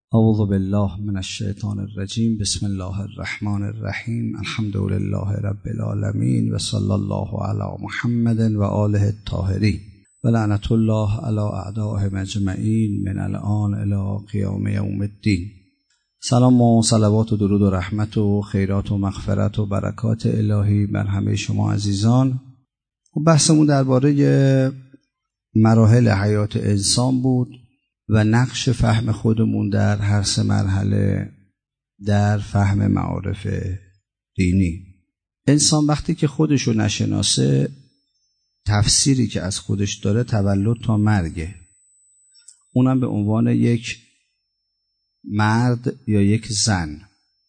اعوذ بالله من الشیطان الرجیم. بسم الله الرحمن الرحیم. الحمد لله رب العالمین و صلی الله علی محمد و آله الطاهرین و لعنت الله علی اعدائهم اجمعین من الان الی قیام یوم الدین. سلام و صلوات و درود و رحمت و خیرات و مغفرت و برکات الهی بر همه شما عزیزان. بحثمون درباره مراحل حیات انسان بود و نقش فهم خودمون در هر سه مرحله در فهم معارف دینی. انسان وقتی که خودشو نشناسه، تفسیری که از خودش داره تولد تا مرگه، اونم به عنوان یک مرد یا یک زن.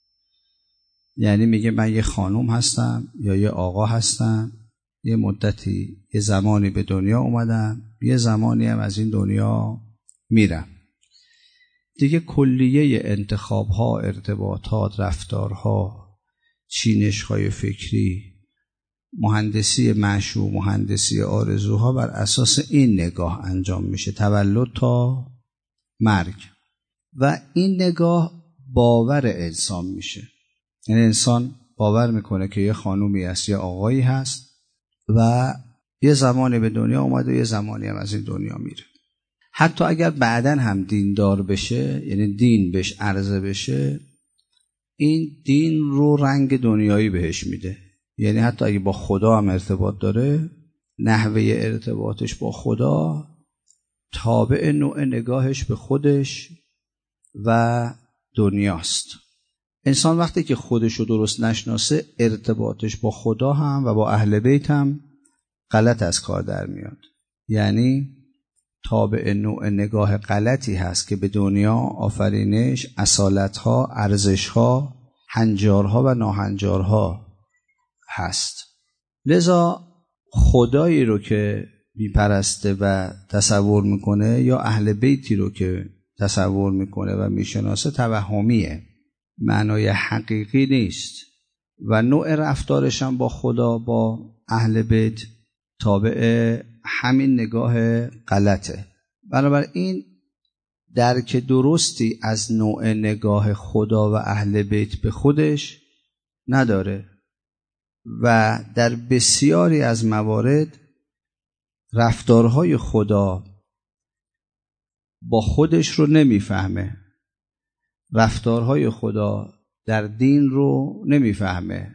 یعنی میگه من یه خانم هستم یا یه آقا هستم، یه مدتی یه زمانی به دنیا اومدم، یه زمانی هم از این دنیا میرم. دیگه کلیه انتخاب‌ها، ارتباطات، رفتارها، چینش‌های فکری، مهندسی معشوق، مهندسی آرزوها بر اساس این نگاه انجام میشه، تولد تا مرگ. و این نگاه باور انسان میشه. یعنی انسان باور میکنه که یه خانومی هست، یه آقایی هست و یه زمانی به دنیا اومده و یه زمانی هم از این دنیا میره. حتی اگر بعداً هم دیندار بشه، یعنی دین بهش عرضه بشه، این دین رو رنگ دنیایی بهش میده. یعنی حتی اگه با خدا هم ارتباط داره، نحوه ارتباطش با خدا تابع نوع نگاهش به خودش و دنیاست. انسان وقتی که خودش رو درست نشناسه، ارتباطش با خدا هم و با اهل بیت هم غلط از کار در میاد. یعنی تابع نوع نگاه غلطی هست که به دنیا، آفرینش، اصالتها، ارزشها، هنجارها و ناهنجارها هست. لذا خدایی رو که میپرسته و تصور میکنه یا اهل بیتی رو که تصور میکنه و میشناسه توهمیه، معنای حقیقی نیست و نوع رفتارش هم با خدا، با اهل بیت تابع همین نگاه غلطه. بنابراین درک درستی از نوع نگاه خدا و اهل بیت به خودش نداره و در بسیاری از موارد رفتارهای خدا با خودش رو نمیفهمه، رفتارهای خدا در دین رو نمیفهمه،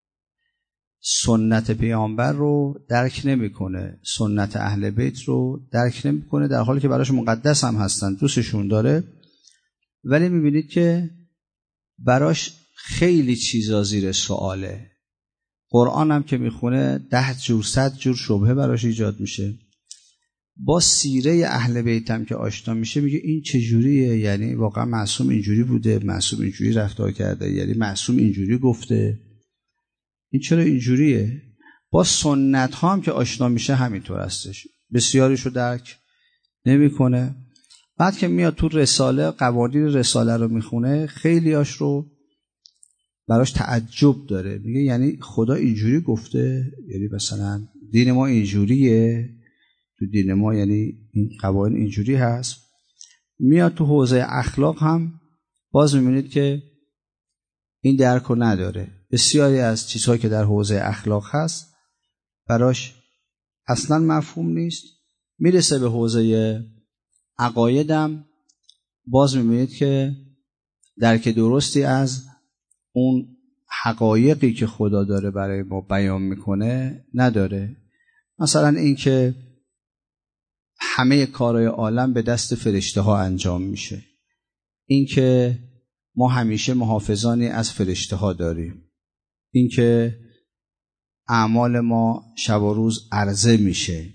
سنت پیامبر رو درک نمیکنه، سنت اهل بیت رو درک نمیکنه، در حالی که براش مقدس هم هستن، دوستشون داره، ولی میبینید که براش خیلی چیزا زیر سواله. قرآن هم که میخونه 10 جور 100 جور شبهه براش ایجاد میشه. با سیره اهل بیت هم که آشنا میشه میگه این چجوریه؟ یعنی واقعا معصوم اینجوری بوده، معصوم اینجوری رفتار کرده، یعنی معصوم اینجوری گفته، این چرا اینجوریه؟ با سنت ها هم که آشنا میشه همینطور هستش، بسیاریش رو درک نمیکنه. بعد که میاد تو رساله، قوانین رساله رو میخونه، خیلیاش رو براش تعجب داره. میگه یعنی خدا اینجوری گفته؟ یعنی مثلا دین ما اینجوریه؟ تو دین ما یعنی این قوانین اینجوری هست؟ میاد تو حوزه اخلاق هم باز میبینید که این درک رو نداره. بسیاری از چیزهایی که در حوزه اخلاق هست براش اصلا مفهوم نیست. میرسه به حوزه عقایدم، باز میبینید که درک درستی از اون حقایقی که خدا داره برای ما بیان میکنه نداره. مثلا این که همه کارهای عالم به دست فرشته ها انجام میشه، این که ما همیشه محافظانی از فرشته ها داریم، این که اعمال ما شب و روز عرضه میشه،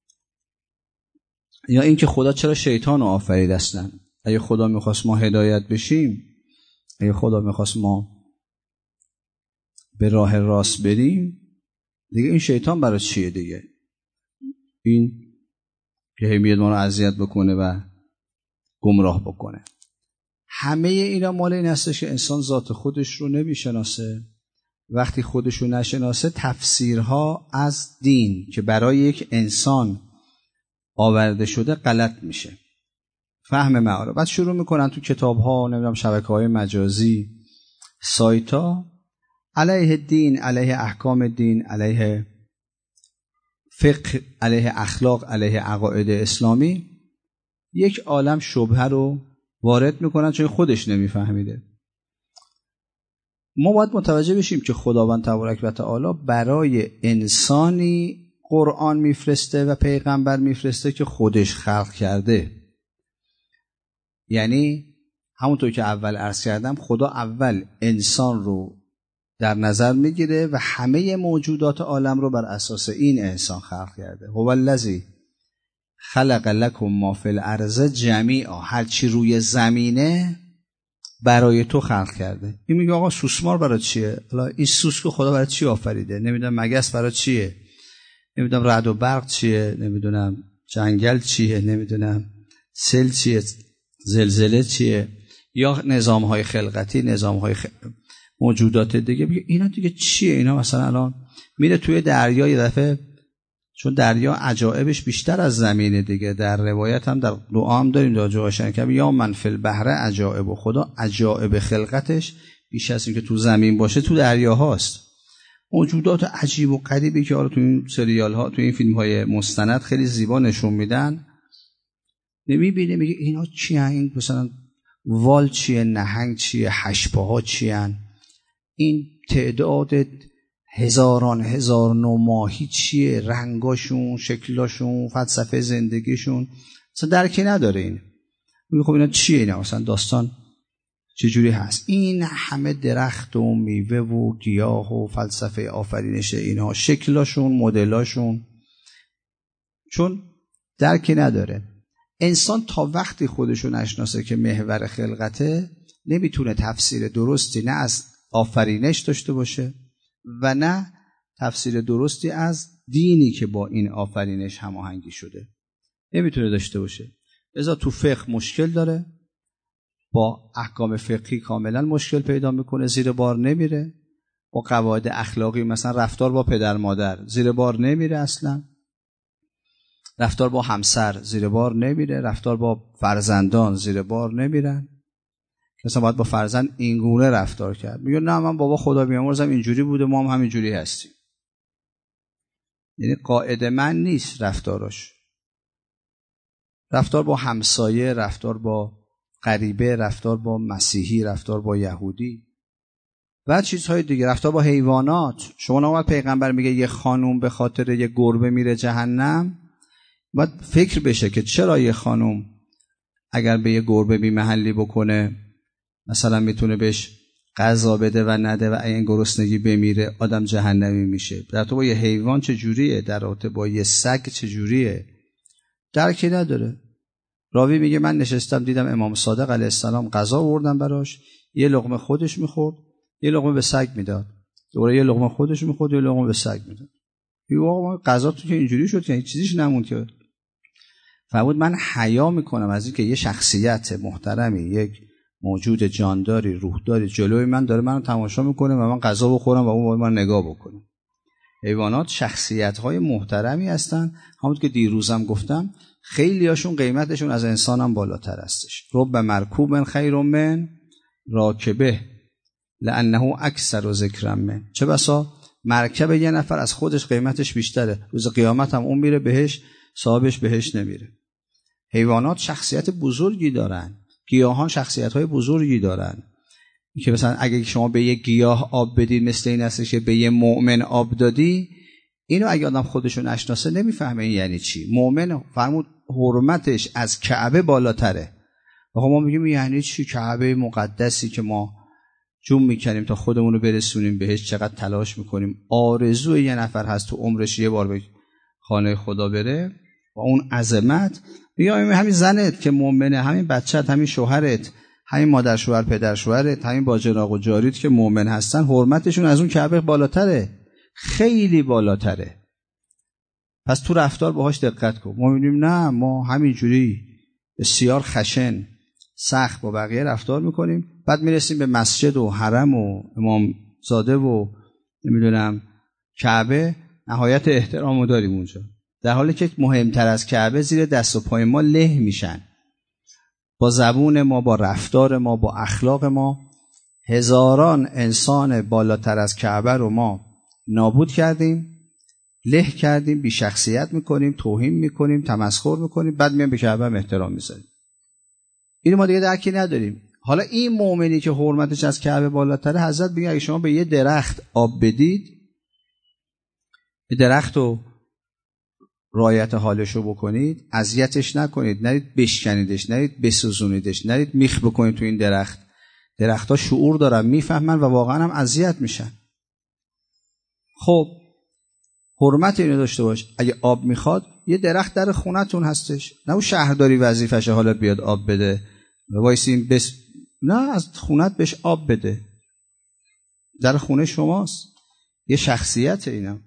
یا این که خدا چرا شیطان رو آفرید اصلا؟ اگه خدا میخواست ما هدایت بشیم، اگه خدا میخواست ما به راه راست بریم، دیگه این شیطان برای چیه دیگه؟ این که میاد ما رو اذیت بکنه و گمراه بکنه. همه اینا مال این هستش که انسان ذات خودش رو نمیشناسه. وقتی خودش رو نشناسه، تفسیرها از دین که برای یک انسان آورده شده غلط میشه. فهم معارف. بعد شروع میکنن تو کتاب‌ها، نمیدونم شبکه‌های مجازی، سایت‌ها، علیه دین، علیه احکام دین، علیه فقه، علیه اخلاق، علیه عقاید اسلامی، یک عالم شبهه رو وارد میکنن چون خودش نمیفهمیده. ما باید متوجه بشیم که خداوند تبارک و تعالی برای انسانی قرآن میفرسته و پیغمبر میفرسته که خودش خلق کرده. یعنی همونطور که اول عرض کردم، خدا اول انسان رو در نظر میگیره و همه موجودات عالم رو بر اساس این انسان خلق کرده. هو الذی خلق لکم ما فی الارض جمیعا، هر چی روی زمینه برای تو خلق کرده. این میگه آقا سوسمار برای چیه؟ حالا این سوسکو خدا برای چی آفریده؟ نمیدونم مگس برای چیه؟ نمیدونم رعد و برق چیه؟ نمیدونم جنگل چیه؟ نمیدونم سیل چیه؟ زلزله چیه؟ یا نظام‌های خلقتی، نظام‌های موجودات دیگه. میگه اینا دیگه چیه؟ اینا مثلا الان میره توی دریا یه دفعه، چون دریا عجایبش بیشتر از زمینه دیگه، در روایت هم در دعا هم داریم در جواشن که یا من فی البحر عجایب، و خدا عجایب خلقتش بیش از این که تو زمین باشه تو دریا هاست. موجودات عجیب و غریبی که حالا تو این سریال ها، تو این فیلم های مستند خیلی زیبا نشون میدن، میبینه میگه اینا چیه؟ این مثلا وال چیه؟ نهنگ چیه؟ هشت‌پاها چیه؟ این تعداد هزاران هزار نوع ماهی چیه؟ رنگاشون، شکلاشون، فلسفه زندگیشون اصلا درکی نداره. این میگه خب اینا چیه؟ اینا مثلا داستان چجوری هست؟ این همه درخت و میوه و گیاه و فلسفه آفرینش اینها، شکلاشون، مدلاشون، چون درکی نداره. انسان تا وقتی خودشو نشناسه که محور خلقته، نمیتونه تفسیر درستی نه از آفرینش داشته باشه و نه تفسیر درستی از دینی که با این آفرینش هماهنگی شده نمیتونه داشته باشه. لذا تو فقه مشکل داره، با احکام فقهی کاملا مشکل پیدا میکنه، زیر بار نمیره. با قواعد اخلاقی مثلا رفتار با پدر مادر زیر بار نمیره، اصلا رفتار با همسر زیر بار نمیره، رفتار با فرزندان زیر بار نمیرن. مثلا باید با فرزند اینگونه رفتار کرد. میگه نه من بابا خدا بیامرزم اینجوری بوده، ما هم همینجوری هستیم. یعنی قاعده من نیست رفتاراش. رفتار با همسایه، رفتار با غریبه، رفتار با مسیحی، رفتار با یهودی و چیزهای دیگه، رفتار با حیوانات. شما نمی‌دونید پیغمبر میگه یه خانوم به خاطر یه گربه میره جهنم، باید فکر بشه که چرا یه خانوم اگر به یه گربه بی محلی بکنه مثلا میتونه بهش غذا بده و نده و این گرسنگی بمیره، آدم جهنمی میشه. در تو با یه حیوان چجوریه؟ در تو با یه سگ چجوریه؟ درکی نداره. راوی میگه من نشستم دیدم امام صادق علیه السلام غذا آوردن براش، یه لقمه خودش میخورد، یه لقمه به سگ میداد، دوباره یه لقمه خودش میخورد، یه لقمه به سگ میداد. میگه آقا غذا تو که اینجوری شد که هیچ چیزیش نموند که. فرمود من حیا میکنم از اینکه یه شخصیت محترمی، یک موجود جانداری، روحداری جلوی من داره منو تماشا میکنه و من غذا بخورم و اون من نگاه بکنه. حیوانات شخصیت‌های محترمی هستن، همونطور که دیروزم گفتم خیلی هاشون قیمتشون از انسانم بالاتر هستش. رب مرکوب خیر من راکبه لانه اکثر ذکر من. چه بسا مرکب یه نفر از خودش قیمتش بیشتره، روز قیامت هم اون میره بهش، صاحبش بهش نمیره. حیوانات شخصیت بزرگی دارن، گیاهان شخصیت‌های بزرگی دارن که مثلا اگه شما به یه گیاه آب بدید مثل این هستش که به یه مؤمن آب دادی. اینو اگه آدم خودشو نشناسه نمیفهمه این یعنی چی. مؤمن فرمود حرمتش از کعبه بالاتره. و ما میگیم یعنی چی؟ کعبه مقدسی که ما جون میکنیم تا خودمون رو برسونیم بهش، چقدر تلاش میکنیم. آرزوی یه نفر هست تو عمرش یه بار به خانه خدا بره و اون عظمت. میگم همین زنت که مؤمنه، همین بچت، همین شوهرت، همین مادر شوهر پدر شوهرت، همین باجناق و جاریت که مؤمن هستن، حرمتشون از اون کعبه بالاتره، خیلی بالاتره. پس تو رفتار باهاش دقت کن. ما میگیم نه ما همینجوری بسیار خشن سخت با بقیه رفتار میکنیم، بعد میرسیم به مسجد و حرم و امام زاده و نمیدونم کعبه، نهایت احترامو داریم اونجا، در حالی که مهمتر از کعبه زیر دست و پای ما له میشن. با زبون ما، با رفتار ما، با اخلاق ما هزاران انسان بالاتر از کعبه رو ما نابود کردیم، له کردیم، بی شخصیت میکنیم، توهین میکنیم، تمسخر میکنیم، بعد میایم به کعبه احترام میذاریم. اینو ما دیگه درکی نداریم. حالا این مؤمنی که حرمتش از کعبه بالاتره، حضرت میگه اگه شما به یه درخت آب بدید، یه درخت رو رعایت حالش رو بکنید، اذیتش نکنید، نرید بشکنیدش، نرید بسوزونیدش، نرید میخ بکنید تو این درخت. درخت‌ها شعور دارن، میفهمن و واقعا هم اذیت میشن. خب حرمت اینو داشته باش. اگه آب میخواد، یه درخت در خونتون هستش، نه اون شهرداری وظیفشه حالا بیاد آب بده وایسین نه، از خونت بهش آب بده. در خونه شماست، یه شخصیت. اینا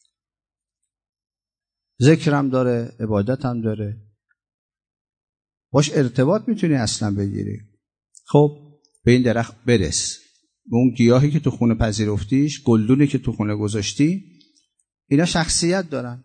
ذکرم داره، عبادت هم داره، باش ارتباط میتونی اصلا بگیری. خب به این درخت برس، به اون گیاهی که تو خونه پذیرفتیش، گلدونی که تو خونه گذاشتی، اینا شخصیت دارن.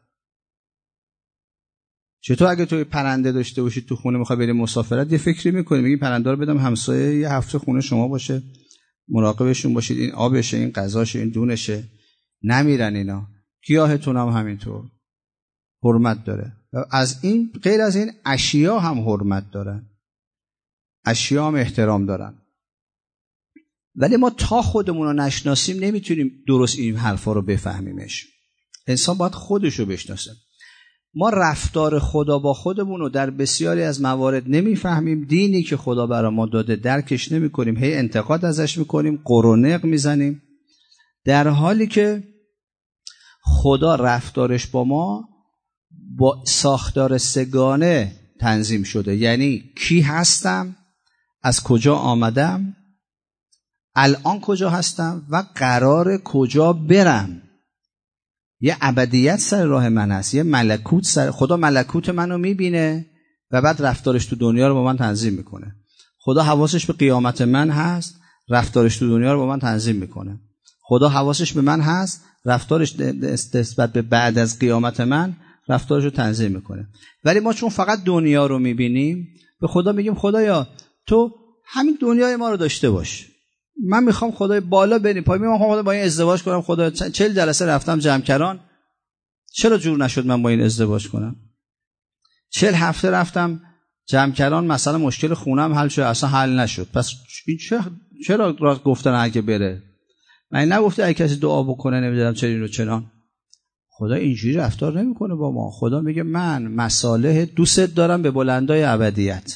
چطور اگه توی پرنده داشته باشید تو خونه، میخوای بری مسافرت، یه فکری میکنی میگی پرنده رو بدم همسایه یه هفته خونه شما باشه، مراقبشون باشید، این آبشه، این غذاشه، این دونشه. نمیرن اینا. گیاهتون هم همینطور حرمت داره. و از این غیر از این اشیا هم حرمت دارن، اشیا هم احترام دارن. ولی ما تا خودمون رو نشناسیم نمیتونیم درست این حرفا رو بفهمیمش. انسان باید خودش رو بشناسه. ما رفتار خدا با خودمون رو در بسیاری از موارد نمیفهمیم. دینی که خدا برای ما داده درکش نمی‌کنیم، هی انتقاد ازش می‌کنیم، قرنق میزنیم، در حالی که خدا رفتارش با ما با ساختار سگانه تنظیم شده. یعنی کی هستم، از کجا آمدم، الان کجا هستم و قرار کجا برم. یه ابدیت سر راه من هست، یه ملکوت سر. خدا ملکوت منو میبینه و بعد رفتارش تو دنیا رو با من تنظیم میکنه. خدا حواسش به قیامت من هست، رفتارش تو دنیا رو با من تنظیم میکنه. خدا حواسش به من هست، رفتارش نسبت به بعد از قیامت من رفتارش رو تنظیم میکنه. ولی ما چون فقط دنیا رو میبینیم، به خدا میگیم خدایا تو همین دنیای ما رو داشته باش. من میخوام خدای بالا بریم پای، میخوام خدا با این ازدواج کنم. خدا 40 جلسه رفتم جمکران، چرا جور نشد من با این ازدواج کنم؟ 40 هفته رفتم جمکران، مثلا مشکل خونم حل شد، اصلا حل نشد. پس این چرا راست گفتن اگه بره؟ من نگفته اگه کسی دعا بکنه نمیدونم چرا اینو چنان. خدا اینجوری رفتار نمیکنه با ما. خدا میگه من مصالح دوست دارم به بلندای ابدیت،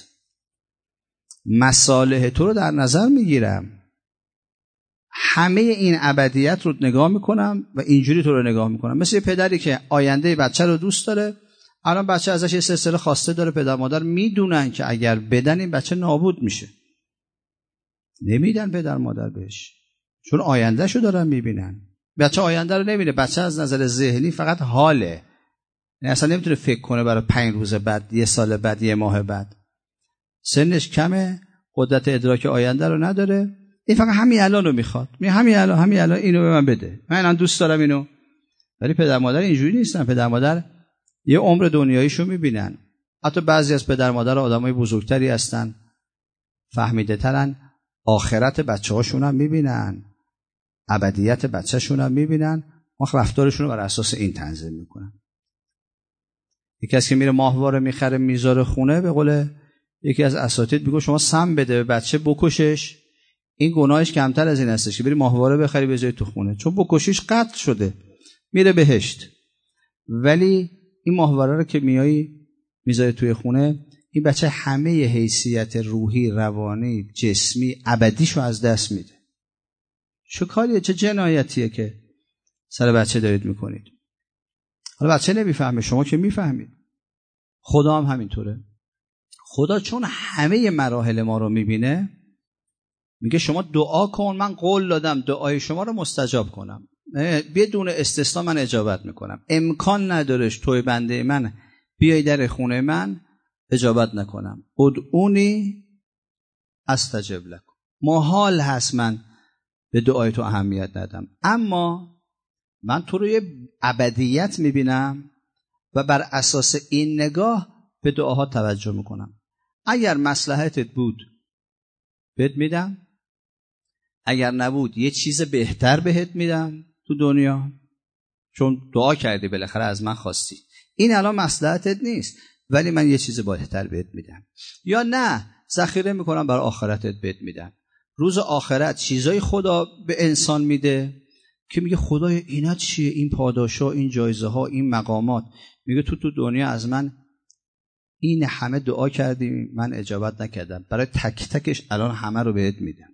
مصالح تو رو در نظر میگیرم، همه این ابدیت رو نگاه میکنم و اینجوری تو رو نگاه میکنم. مثل یه پدری که آینده بچه رو دوست داره، الان بچه ازش یه سلسله خواسته داره، پدر مادر میدونن که اگر بدن این بچه نابود میشه، نمیدن پدر مادر بهش، چون آینده شو دارن میبینن. بچه آینده رو نمیبینه، بچه از نظر ذهنی فقط حاله، اصلا نمیتونه فکر کنه برای 5 روز بعد، 1 سال بعد، 1 ماه بعد. سنش کمه، قدرت ادراک آینده رو نداره، این فقط همین الان رو میخواد. همین الان اینو به من بده، من الان دوست دارم اینو. ولی پدر مادر اینجوری نیستن. پدر مادر یه عمر دنیاییشو میبینن. حتی بعضی از پدر مادر آدمای بزرگتری هستن، فهمیده ترن، آخرت بچه‌هاشون هم میبینن، ابدیت بچه‌شون هم میبینن، ما رفتارشون رو بر اساس این تنظیم میکنن. یکی کسی که میره ماهواره میخره میذاره خونه، به قول یکی از اساتید میگه شما سم بده به بچه بکشش، این گناهش کمتر از این هستش که بری ماهواره بخری بذاری تو خونه، چون بکشیش قتل شده، میره بهشت. ولی این ماهواره رو که میذاری توی خونه، این بچه همه حیثیت روحی، روانی، جسمی، ابدیشو از دست میده. چه کاریه، چه جنایتیه که سر بچه دارید میکنید؟ حالا بچه نمیفهمه، شما که میفهمید. خدا هم همینطوره. خدا چون همه مراحل ما رو میبینه، میگه شما دعا کن، من قول دادم دعای شما رو مستجاب کنم، بدون استثنا من اجابت میکنم. امکان ندارش توی بنده من بیای در خونه من اجابت نکنم. ادعونی استجب لکم. محال هست من به دعای تو اهمیت ندم، اما من تو رو یه ابدیت میبینم و بر اساس این نگاه به دعاها توجه میکنم. اگر مصلحتت بود بهت میدم، اگر نبود یه چیز بهتر بهت میدم تو دنیا، چون دعا کردی بالاخره از من خواستی. این الان مصلحتت نیست ولی من یه چیز بهتر بهت میدم. یا نه ذخیره میکنم برای آخرتت بهت میدم. روز آخرت چیزای خدا به انسان میده که میگه خدای اینا چیه، این پاداشا، این جایزه ها، این مقامات. میگه تو دنیا از من این همه دعا کردی من اجابت نکردم، برای تک تکش الان همه رو بهت میدم.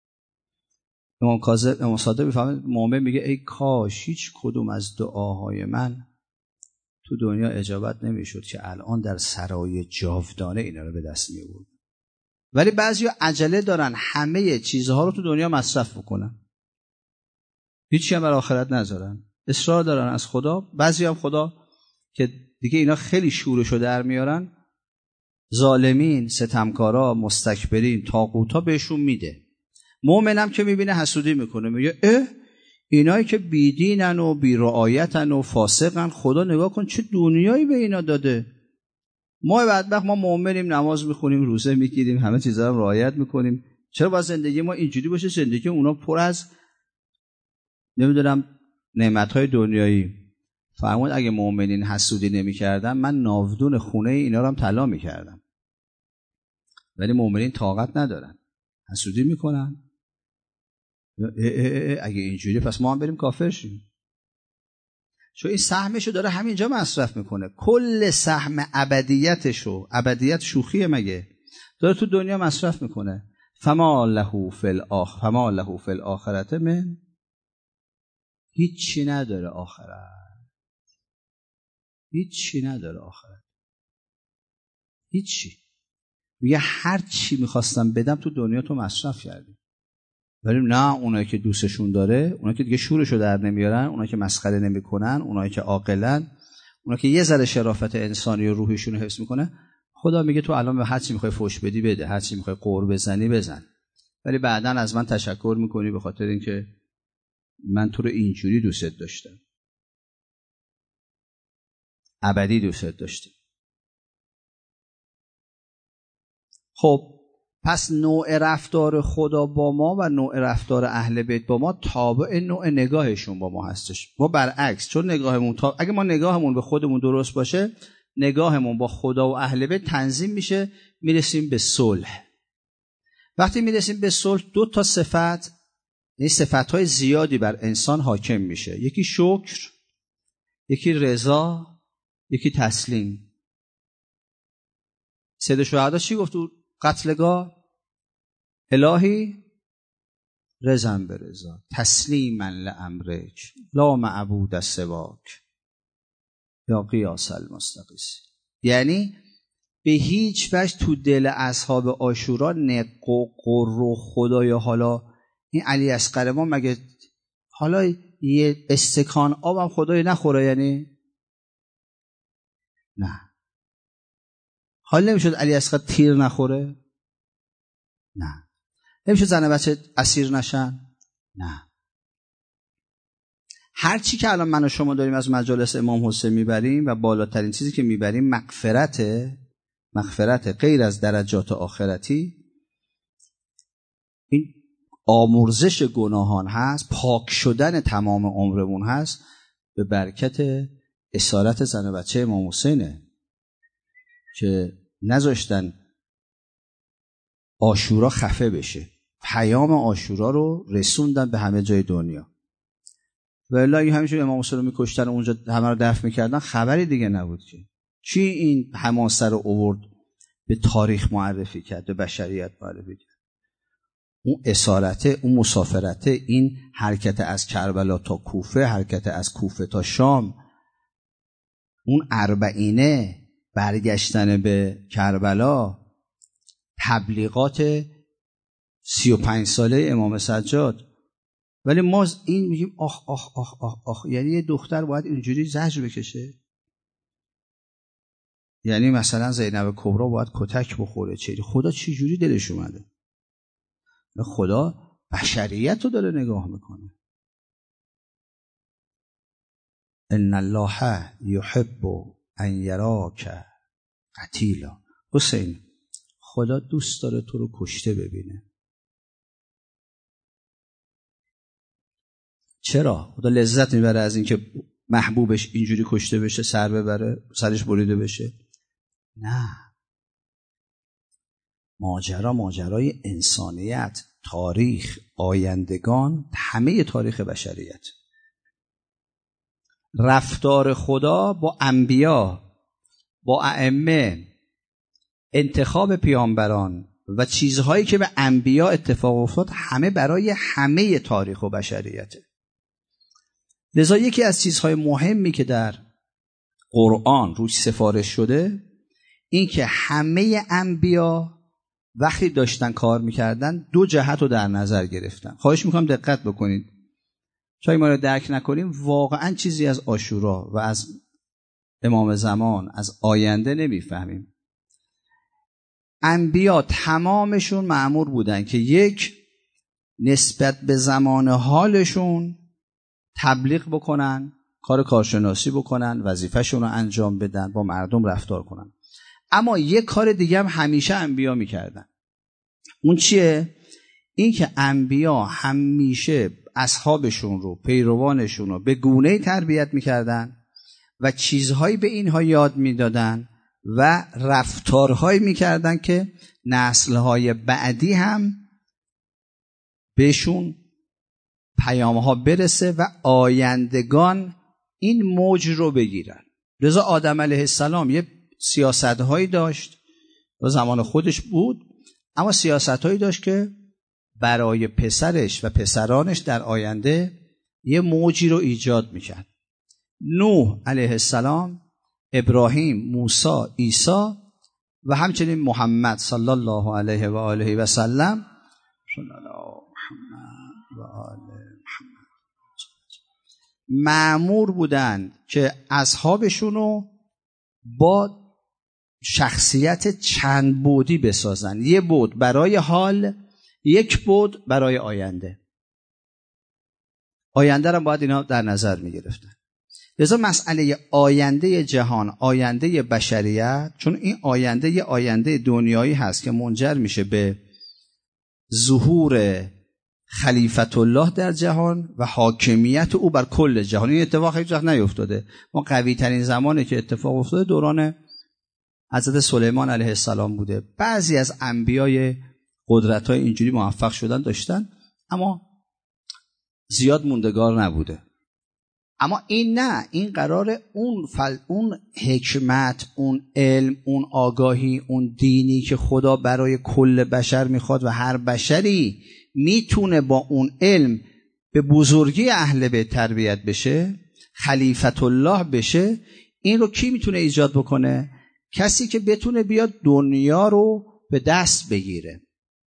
امام صادق میفهمه مؤمن میگه ای کاش هیچ کدوم از دعاهای من تو دنیا اجابت نمیشد که الان در سرای جاودانه اینا رو به دست میآورد. ولی بعضیا عجله دارن همه چیزها رو تو دنیا مصرف بکنن، هیچی هم برای آخرت نذارن، اصرار دارن از خدا. بعضیا هم خدا که دیگه اینا خیلی شورشو در میارن، ظالمین، ستمکارا، مستکبرین، طاغوتا بهشون میده. مؤمنم که میبینه حسودی میکنه، میگه اینایی که بیدینن و بی‌رعایتن و فاسقن، خدا نگاه کن چه دنیایی به اینا داده. ما بدبخت ما مؤمنیم، نماز میخونیم، روزه میگیریم، همه چیزا رو رعایت میکنیم، چرا باید زندگی ما اینجوری باشه؟ زندگی اونا پر از نمیدونم نعمتهای دنیایی. فرمود اگه مؤمنین حسودی نمیکردن من ناودون خونه اینا رو هم طلا میکردم. ولی مؤمنین طاقت ندارن، حسودی میکنن. اگه اینجوری پس ما هم بریم کافر شیم. چون این سهمشو داره همینجا مصرف میکنه، کل سهم ابدیتشو، ابدیت شوخیه مگه، داره تو دنیا مصرف میکنه. فما له فی الاخرة من، هیچی نداره آخرت، هیچی نداره آخرت، هیچی. میگه هر چی میخواستم بدم تو دنیا تو مصرف کردی. ولی نه، اونایی که دوستشون داره، اونایی که دیگه شورشو در نمیارن، اونایی که مسخره نمیکنن، اونایی که عاقلن، اونایی که یه ذره شرافت انسانی و روحیشون رو حفظ میکنه، خدا میگه تو الان به هر چی میخوای فوش بدی بده، هر چی میخوای قور بزنی بزن، ولی بعداً از من تشکر میکنی به خاطر اینکه من تو رو اینجوری دوست داشتم، ابدی دوست داشتم. خب پس نوع رفتار خدا با ما و نوع رفتار اهل بیت با ما تابع نوع نگاهشون با ما هستش. ما برعکس، چون نگاهمون اگه ما نگاهمون به خودمون درست باشه، نگاهمون با خدا و اهل بیت تنظیم میشه، میرسیم به صلح. وقتی میرسیم به صلح دو تا صفت، یعنی صفت‌های زیادی بر انسان حاکم میشه، یکی شکر، یکی رضا، یکی تسلیم. سید شهدا چی گفت تو قتلگاه؟ الهی رضا برضا تسلیما لامرک لا معبود سواک یا قیاس المستقیس. یعنی به هیچ وجه تو دل اصحاب عاشورا نق و قر و خدای، حالا این علی اصغر ما مگه حالا یه استکان آبم خدای نخوره؟ یعنی نه. حال نمیشد علی اصغر تیر نخوره؟ نه. نمیشه زن بچه اسیر نشن؟ نه. هر چی که الان من و شما داریم از مجالس امام حسین میبریم و بالاترین چیزی که میبریم مغفرت غیر از درجات آخرتی، این آمرزش گناهان هست، پاک شدن تمام عمرمون هست به برکت اسارت زن بچه امام حسینه که نذاشتن عاشورا خفه بشه، پیام عاشورا رو رسوندن به همه جای دنیا. والا اگه همیشه امام حسین رو میکشتن و اونجا همه رو دفن میکردن خبری دیگه نبود که چی این حماسه رو آورد به تاریخ معرفی کرد، به بشریت معرفی کرد. اون اسارته، اون مسافرته، این حرکت از کربلا تا کوفه، حرکت از کوفه تا شام، اون اربعینه، برگشتن به کربلا، تبلیغات 35 ساله امام سجاد. ولی ما این میگیم آخ آخ آخ آخ آخ، یعنی یه دختر باید اینجوری زجر بکشه؟ یعنی مثلا زینب کبرا باید کتک بخوره؟ خدا چی جوری دلش اومده؟ خدا بشریت رو داره نگاه میکنه. ان الله یحب ان یراک قتیلا. حسین، خدا دوست داره تو رو کشته ببینه. چرا؟ خدا لذت میبره از اینکه محبوبش اینجوری کشته بشه، سر ببره، سرش بریده بشه؟ نه. ماجرای انسانیت، تاریخ، آیندگان، همه تاریخ بشریت. رفتار خدا با انبیا، با ائمه، انتخاب پیامبران و چیزهایی که به انبیا اتفاق افتاد، همه برای همه تاریخ و بشریته. لذا یکی از چیزهای مهمی که در قرآن روش سفارش شده این که همه انبیا وقتی داشتن کار میکردن 2 جهت رو در نظر گرفتن. خواهش میکنم دقت بکنید، شاید ما رو درک نکنیم، واقعا چیزی از عاشورا و از امام زمان، از آینده نمیفهمیم. انبیا تمامشون مأمور بودن که یک، نسبت به زمان حالشون تبلیغ بکنن، کارشناسی بکنن، وظیفهشون رو انجام بدن، با مردم رفتار کنن. اما یک کار دیگه هم همیشه انبیا میکردن. اون چیه؟ این که انبیا همیشه اصحابشون رو، پیروانشون رو به گونه‌ای تربیت میکردن و چیزهایی به اینها یاد میدادن و رفتارهایی میکردن که نسلهای بعدی هم بهشون پیامها برسه و آیندگان این موج رو بگیرن. لذا آدم علیه السلام یه سیاستهایی داشت و زمان خودش بود، اما سیاستهایی داشت که برای پسرش و پسرانش در آینده یه موجی رو ایجاد میکرد. نوح علیه السلام، ابراهیم، موسی، عیسی و همچنین محمد صلی الله علیه و آله و سلم، صلی الله محمد و آله محمد، مأمور بودن که اصحابشون رو با شخصیت چند بعدی بسازن. یه بعد برای حال، یک بعد برای آینده. آینده رو باید اینا در نظر می گرفتن. لذا مسئله آینده جهان، آینده بشریت، چون این آینده یه آینده دنیایی هست که منجر میشه به ظهور خلیفت الله در جهان و حاکمیت او بر کل جهان. این اتفاق هیچ وقت نیفتاده. ما قوی ترین زمانی که اتفاق افتاده دوران حضرت سلیمان علیه السلام بوده. بعضی از انبیای قدرت‌های اینجوری موفق شدن داشتن، اما زیاد موندگار نبوده. اما این نه، این قراره اون حکمت، اون علم، اون آگاهی، اون دینی که خدا برای کل بشر میخواد و هر بشری میتونه با اون علم به بزرگی اهل بیت تربیت بشه، خلیفت الله بشه، این رو کی میتونه ایجاد بکنه؟ کسی که بتونه بیاد دنیا رو به دست بگیره.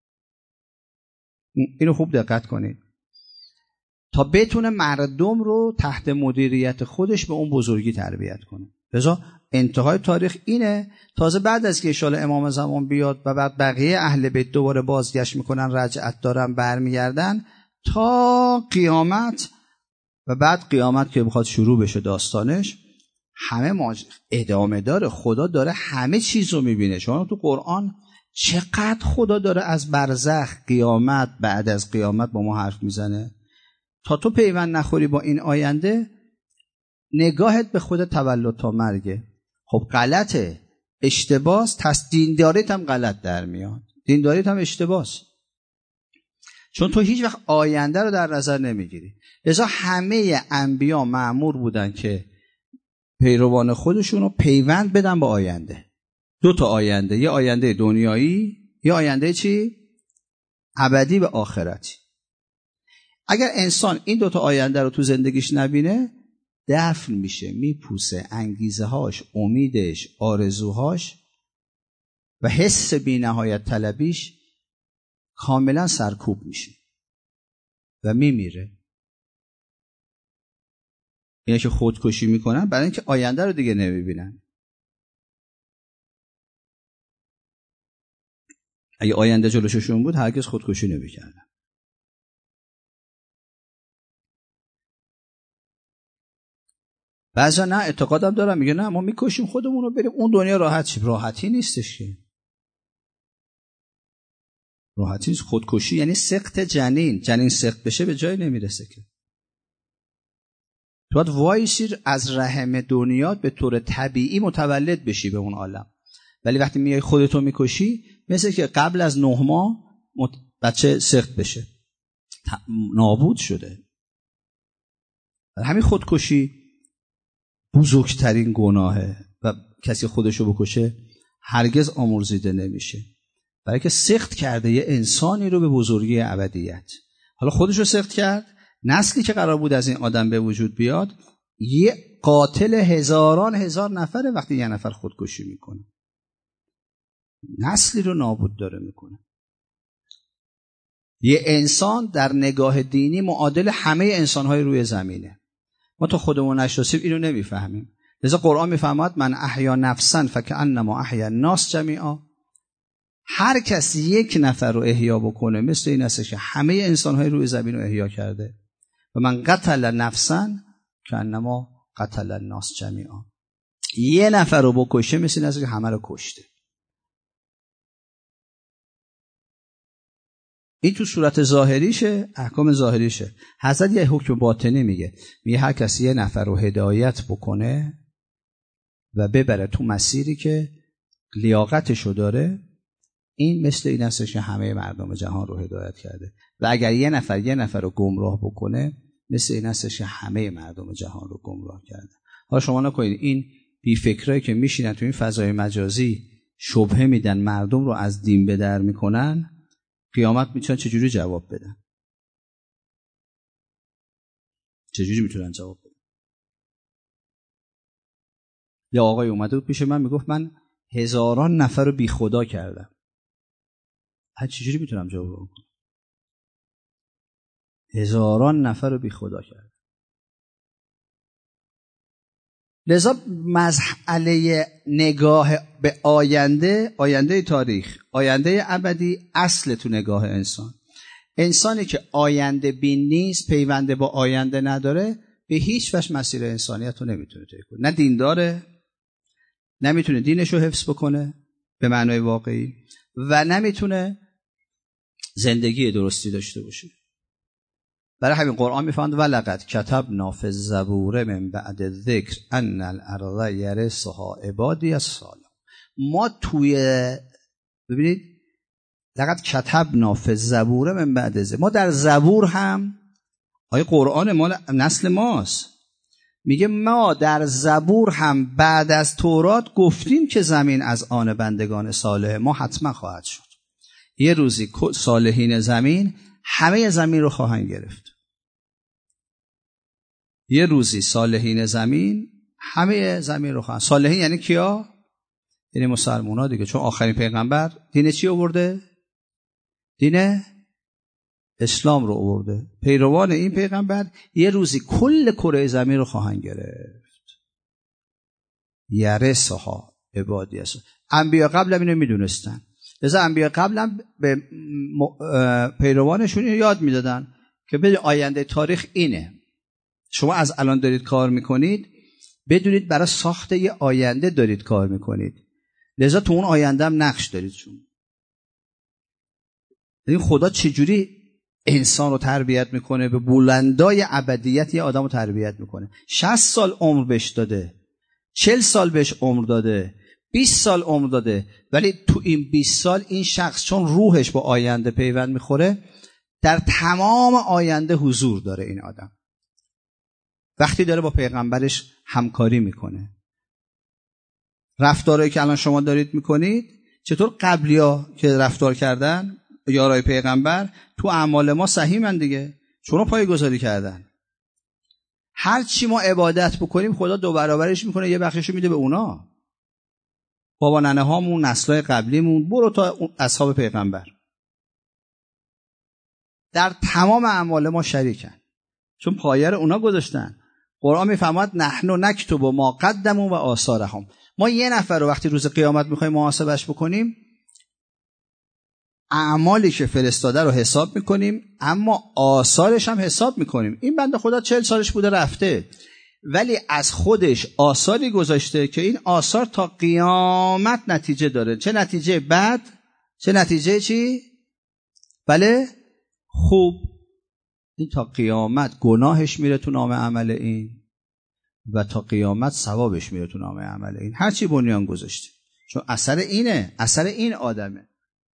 اینو خوب دقت کنید، تا بتونه مردم رو تحت مدیریت خودش به اون بزرگی تربیت کنه. لذا انتهای تاریخ اینه. تازه بعد از که انشاءالله امام زمان بیاد و بعد بقیه اهل بیت دوباره بازگشت میکنن، رجعت دارن، برمیگردن تا قیامت، و بعد قیامت که بخواد شروع بشه داستانش، همه ادامه داره. خدا داره همه چیز رو میبینه. شما تو قرآن چقدر خدا داره از برزخ، قیامت، بعد از قیامت با ما حرف میزنه. تا تو پیوند نخوری با این آینده، نگاهت به خود تولد تا مرگه. خب غلطه، اشتباس، دینداریت هم غلط در میاد، دینداریت هم اشتباس، چون تو هیچ وقت آینده رو در نظر نمیگیری. لذا همه انبیا مأمور بودن که پیروان خودشون رو پیوند بدن با آینده. 2 تا آینده، یه آینده دنیایی، یه آینده چی؟ ابدی و آخرتی. اگر انسان این 2 تا آینده رو تو زندگیش نبینه، دفن میشه، میپوسه، انگیزه هاش، امیدش، آرزوهاش و حس بی نهایت طلبیش کاملا سرکوب میشه و میمیره. اینا که خودکشی میکنن برای اینکه آینده رو دیگه نمیبینن. اگه آینده جلوششون بود هرگز خودکشی نمیکردن. بعضا نه، اعتقادم دارم، میگه نه ما میکشیم خودمون رو بریم اون دنیا راحت شیم. راحتی نیستش که. راحتی نیست. خودکشی یعنی سقط جنین سقط بشه به جای نمیرسه که. تو باید وایسی از رحم دنیا به طور طبیعی متولد بشی به اون عالم. ولی وقتی میای خودتو میکشی مثل که قبل از 9 ماه بچه سقط بشه، نابود شده. همین خودکشی بزرگترین گناهه و کسی خودشو بکشه هرگز آمرزیده نمیشه، برای که سقط کرده یه انسانی رو به بزرگی ابدیت. حالا خودشو سقط کرد، نسلی که قرار بود از این آدم به وجود بیاد یه قاتل هزار نفره. وقتی یه نفر خودکشی میکنه نسلی رو نابود داره میکنه. یه انسان در نگاه دینی معادل همه انسانهای روی زمینه. ما تا خودمون نشناسیم اینو نمیفهمیم. لذا قرآن میفهمد من احیا نفسا فکأنما احیا الناس جمیعا. هر کسی یک نفر رو احیا بکنه مثل این است که همه انسانهای روی زمین رو احیا کرده. و من قتل نفسا کأنما قتل الناس جمیعا. یه نفر رو بکشه مثل این است که همه رو کشته. این تو صورت ظاهریشه، احکام ظاهریشه. حضرت یه حکم باطنی میگه هر کسی یه نفر رو هدایت بکنه و ببره تو مسیری که لیاقتشو داره، این مثل این است که همه مردم جهان رو هدایت کرده. و اگر یه نفر رو گمراه بکنه مثل این است که همه مردم جهان رو گمراه کرده. حالا شما نکنید این بی فکرایی که میشینن تو این فضای مجازی شبهه میدن مردم رو از دین به در میکنن، قیامت میتونن چجوری جواب بدن؟ چجوری میتونن جواب بدن؟ یا آقای اومده بود پیش من میگفت من هزاران نفر رو بی خدا کردم. چجوری میتونم جواب بدم؟ هزاران نفر رو بی خدا کردم. لذا مسئله نگاه به آینده تاریخ، آینده ابدی اصل تو نگاه انسان. انسانی که آینده بین نیست، پیونده با آینده نداره، به هیچ وجه مسیر انسانیت رو نمیتونه طی کنه. نه دین داره، نمیتونه دینش رو حفظ بکنه به معنای واقعی و نمیتونه زندگی درستی داشته باشه. برای همین قرآن میفهمد ولقد کتبنا فی الزبور من بعد الذکر ان الارض یرثها عبادی الصالحون. ما ببینید لقد کتبنا فی الزبور من بعد الذکر، ما در زبور هم آیه قرآن مال نسل ماست، میگه ما در زبور هم بعد از تورات گفتیم که زمین از آن بندگان صالح ما حتما خواهد شد. یه روزی صالحین زمین همه زمین رو خواهند گرفت. یه روزی صالحین زمین همه زمین رو خواهند. صالحین یعنی کیا؟ یعنی مسلمان ها دیگه، چون آخرین پیغمبر دین چی آورده؟ دین اسلام رو آورده. پیروان این پیغمبر یه روزی کل کره زمین رو خواهند گرفت. یرثها عبادی الصالحون. انبیا قبل هم اینو میدونستن. لذا انبیا قبل هم به پیروانشون اینو یاد میدادن که به آینده تاریخ اینه. شما از الان دارید کار میکنید، بدونید برای ساخت یه آینده دارید کار میکنید. لذا تو اون آینده هم نقش دارید. چون این خدا چجوری انسان رو تربیت میکنه، به بلندای ابدیت یه آدم رو تربیت میکنه. 60 سال عمر بهش داده، 40 سال بهش عمر داده، 20 سال عمر داده، ولی تو این 20 سال این شخص چون روحش با آینده پیوند میخوره در تمام آینده حضور داره. این آدم وقتی داره با پیغمبرش همکاری میکنه، رفتاری که الان شما دارید میکنید چطور قبلیا که رفتار کردن یارای پیغمبر تو اعمال ما صحیحن دیگه، چون پایه‌گذاری کردن. هر چی ما عبادت بکنیم خدا 2 برابرش میکنه، یه بخششو میده به اونا. بابا ننه هامون، نسل‌های قبلیمون، برو تا اصحاب پیغمبر در تمام اعمال ما شریکن، چون پایه رو اونا گذاشتن. قرآن میفهمد نحن نکتب ما قدموا و آثارهم. ما یه نفر رو وقتی روز قیامت میخوایم محاسبش بکنیم، اعمالی که فرستاده رو حساب میکنیم، اما آثارش هم حساب میکنیم. این بنده خدا 40 سالش بوده رفته، ولی از خودش آثاری گذاشته که این آثار تا قیامت نتیجه داره. چه نتیجه بد، چه نتیجه چی؟ بله خوب، این تا قیامت گناهش میره تو نامه عمل این و تا قیامت ثوابش میره تو نامه عمل این، هرچی بنیان گذاشته، چون اثر اینه، اثر این آدمه.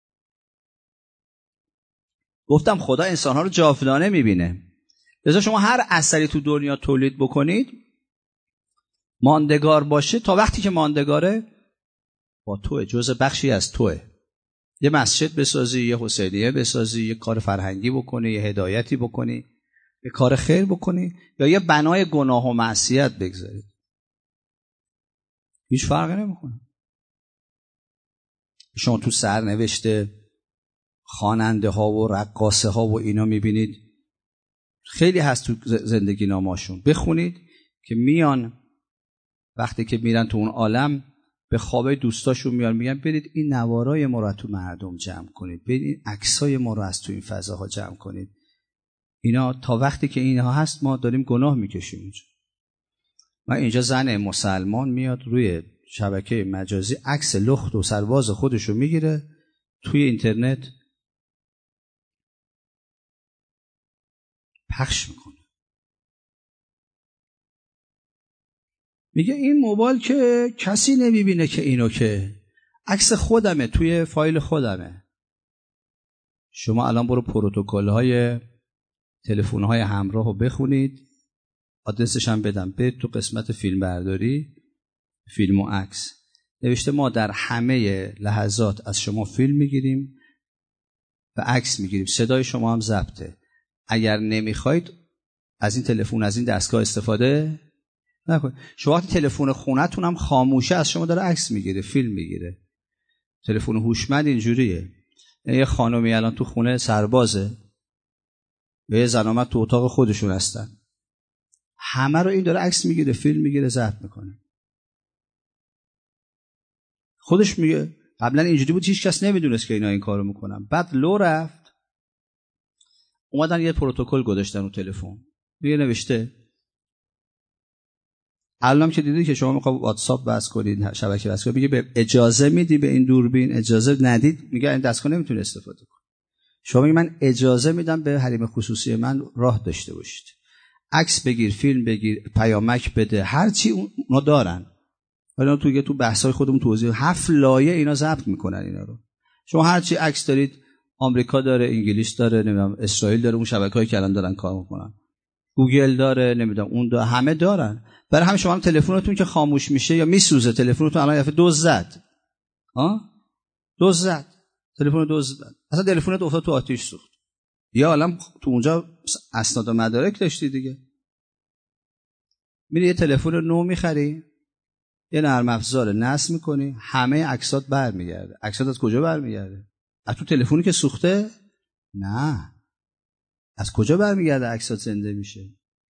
گفتم خدا انسانها رو جاودانه میبینه، لذا شما هر اثری تو دنیا تولید بکنید ماندگار باشه، تا وقتی که ماندگاره با توه، جزء بخشی از توه. یه مسجد بسازی، یه حسینیه بسازی، یه کار فرهنگی بکنی، یه هدایتی بکنی، یه کار خیر بکنی، یا یه بنای گناه و معصیت بگذارید، هیچ فرقی نمیکنه. شما تو سرنوشت خواننده ها و رقاصه ها و اینا میبینید، خیلی هست تو زندگی ناماشون، بخونید که میان وقتی که میرن تو اون عالم به خوابه دوستاشون میان میگن برید این نوارای ما رو تو مردم جمع کنید، برید این عکسای ما رو از تو این فضاها جمع کنید. اینا تا وقتی که اینها هست ما داریم گناه میکشیم اینجا. و اینجا زن مسلمان میاد روی شبکه مجازی عکس لخت و سرباز خودشو میگیره، توی اینترنت پخش میکنه، میگه این موبایل که کسی نمیبینه که اینو که عکس خودمه، توی فایل خودمه. شما الان برو پروتکل‌های تلفن‌های همراه رو بخونید، آدرسش هم بدم، برید تو قسمت فیلم برداری، فیلم و عکس، نوشته ما در همه لحظات از شما فیلم میگیریم و عکس میگیریم، صدای شما هم ضبطه. اگر نمیخواید از این تلفن، از این دستگاه استفاده نکنید. شما وقتی تلفن خونتون هم خاموشه از شما داره عکس میگیره، فیلم میگیره. تلفن هوشمند اینجوریه. یه خانمی الان تو خونه سربازه، یه زن اومد تو اتاق خودشون هستن، همه رو این داره عکس میگیره، فیلم میگیره، ضبط میکنه. خودش میگه قبلا اینجوری بود هیچ کس نمیدونست که اینا این کارو میکنن. بعد لو رفت، اومدن یه پروتکل گذاشتن رو تلفن، میگه نوشته الان که دیدی که شما میخواد واتساپ بس کنید، شبکه بس کنید، میگه به اجازه میدی به این دوربین؟ اجازه ندید میگه این دستگاه نمیتونه استفاده کنه. شما میگه من اجازه میدم به حریم خصوصی من راه داشته باشید، عکس بگیر، فیلم بگیر، پیامک بده، هر چی اونا دارن. حالا تو بحث‌های خودمون توضیح 7 لایه اینا ضبط میکنن اینا رو. شما هر چی عکس دارید، آمریکا داره، انگلیس داره، نمیدونم اسرائیل داره، اون شبکه‌هایی که الان دارن کار میکنن، گوگل داره، نمیدونم اون داره، همه دارن. برای همین شما تلفنتون که خاموش میشه یا میسوزه، تلفنتون الان دفعه دزد زد، دزد زد، تلفن دزد زد، اصلا تلفنت افتاد تو آتش سوخت، یا عالم تو اونجا اسناد و مدارک داشتی دیگه. میری یه تلفن نو میخری، یه نرم افزار نصب میکنی، همه عکسات برمیگرده. عکسات از کجا برمیگرده؟ از تو تلفنی که سوخته؟ نه، از کجا برمیگرده عکسات زنده میشه؟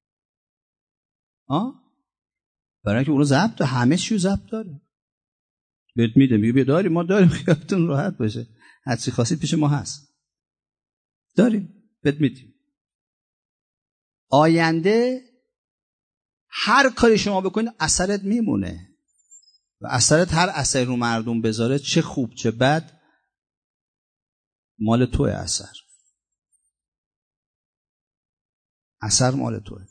برای اینکه اونو ضبط، همه چیو ضبط داره، بهت میده، میگه بیا داریم، ما داریم، خیالتون راحت باشه، هر چی خواستید پیش ما هست، داریم، بهت میدیم. آینده هر کاری شما بکنید اثرت میمونه و اثرت، هر اثر رو مردم بذاره، چه خوب چه بد، مال توه. اثر مال توه،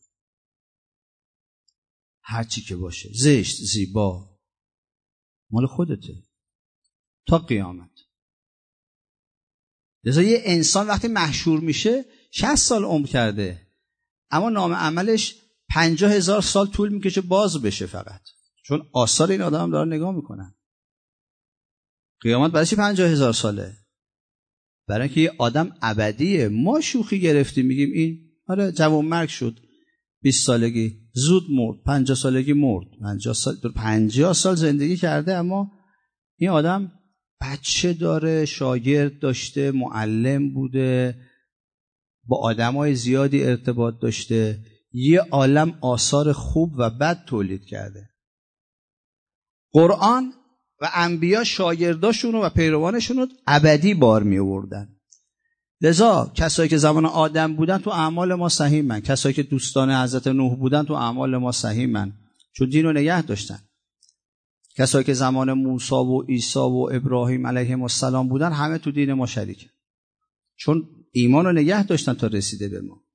هر چی که باشه، زشت زیبا، مال خودته تا قیامت. لذا یه انسان وقتی محشور میشه 60 سال عمر کرده، اما نام عملش 50,000 سال طول میکشه باز بشه، فقط چون آثار این آدم هم دارن نگاه میکنن. قیامت برای چی 50,000 ساله؟ برای اینکه یه آدم ابدیه. ما شوخی گرفتیم میگیم این آره جوان مرگ شد، 20 سالگی زود مرد، 50 سالگی مرد، 50 سال زندگی کرده، اما این آدم بچه داره، شاگرد داشته، معلم بوده، با آدمای زیادی ارتباط داشته، یه عالم آثار خوب و بد تولید کرده. قرآن و انبیا شاگرداشون و پیروانشون رو ابدی بار می آوردن. لذا کسایی که زمان آدم بودن تو اعمال ما سهیمن، کسایی که دوستان حضرت نوح بودن تو اعمال ما سهیمن، چون دین رو نگه داشتن. کسایی که زمان موسی و عیسی و ابراهیم علیهم السلام بودن همه تو دین ما شریکن، چون ایمان رو نگه داشتن تا رسیده به ما.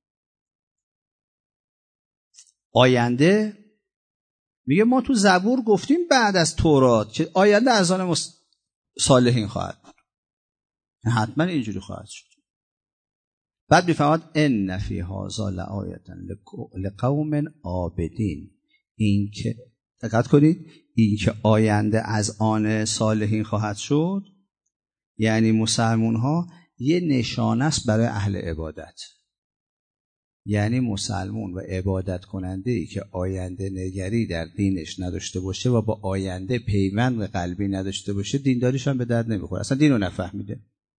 آینده میگه ما تو زبور گفتیم بعد از تورات که آینده از آن صالحین خواهد بود. حتما اینجوری خواهد شد. بعد میفهمد ان فی هذا لآیة لقوم عابدین. این که دقت کنید، این که آینده از آن صالحین خواهد شد یعنی مسلمون ها یه نشانه است برای اهل عبادت. یعنی مسلمون و عبادت کننده ای که آینده نگری در دینش نداشته باشه و با آینده پیوند قلبی نداشته باشه دینداریش هم به درد نمیخوره، اصلا دین رو نفهمیده.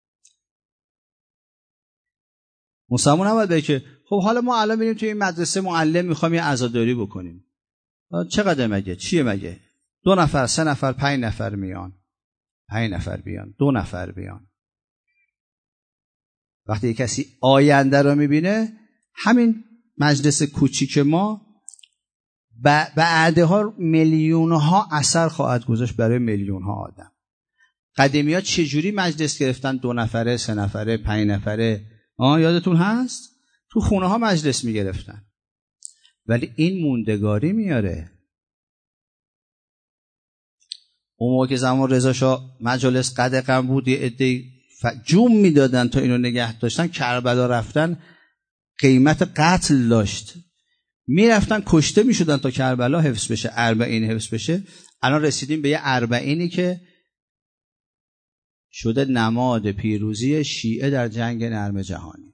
مسلمون هم باید که خب حالا ما الان میریم توی این مدرسه معلم میخوام یه عزاداری بکنیم، چقدر مگه؟ چیه مگه؟ 2 نفر 3 نفر 5 نفر میان، 5 نفر بیان، 2 نفر بیان. وقتی کسی آینده رو میبینه، همین مجلس کوچیک ما بعدها میلیون ها اثر خواهد گذاشت برای میلیون ها آدم. قدیمی ها چجوری مجلس گرفتن؟ 2 نفره 3 نفره 5 نفره، یادتون هست؟ تو خونه ها مجلس میگرفتن. ولی این موندگاری میاره. اون موقع که زمان رضا شاه مجالس قدغن بود، یه عده جوم میدادن تا اینو نگه داشتن. کربلا رفتن قیمت قتل داشت، میرفتن کشته میشدن تا کربلا حفظ بشه، 40 حفظ بشه. الان رسیدیم به یه 40 که شده نماد پیروزی شیعه در جنگ نرم جهانی.